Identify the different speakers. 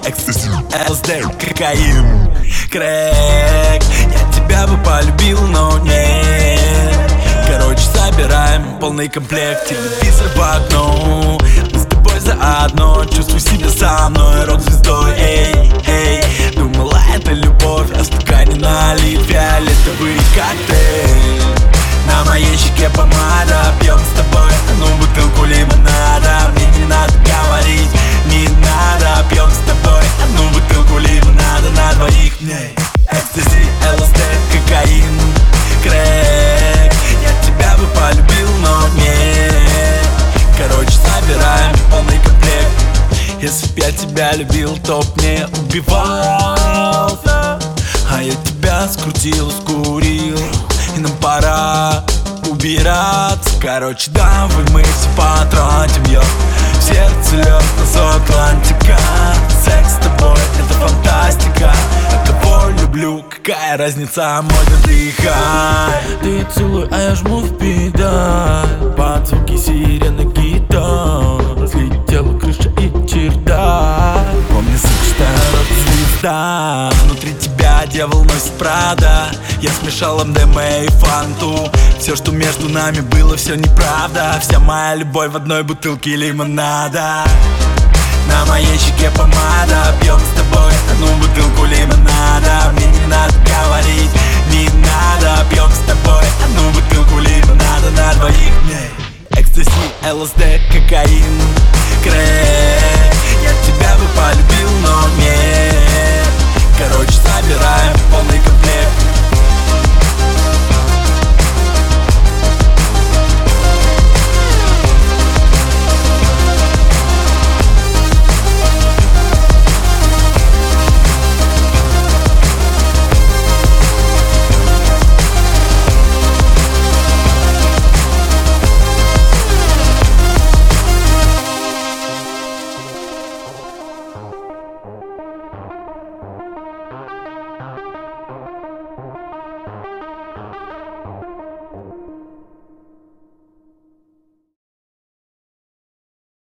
Speaker 1: экстази, ЛСД, кокаин, крэк. Я тебя бы полюбил, но нет. Короче, собираем полный комплект, телевизор в окно. Мы с тобой заодно, чувствуй себя со мной рок-звездой, эй, эй. Думала, это любовь, а стакане налит фиолетовый коктейль. На моей щеке помада, пьем с тобой одну бутылку лимонада. Мне не надо говорить, не надо, пьем с тобой одну бутылку лимонада на двоих. Экстази, ЛСД, кокаин, крэк. Я тебя бы полюбил, но нет. Короче, собираем полный комплект. Если б я тебя любил, то б не убивался. А я тебя скрутил, скурил, и нам пора убираться. Короче, давай мы все потратим, я в сердце лед на Атлантика. Секс с тобой — это фантастика. А кого люблю, какая разница, мой дыхай.
Speaker 2: Ты целуй, а я жму в педаль. Под звуки сирены гитар разлетела крыша и чердак.
Speaker 1: Помни, сука, что я рок-звезда. Внутри тебя дьявол носит Прада. Я смешал МДМА и фанту. Все, что между нами было, все неправда. Вся моя любовь в одной бутылке лимонада. На моей щеке помада, пьем с тобой одну бутылку лимонада. Мне не надо говорить, не надо, пьем с тобой одну бутылку лимонада на двоих. Экстази, ЛСД, кокаин, крэк.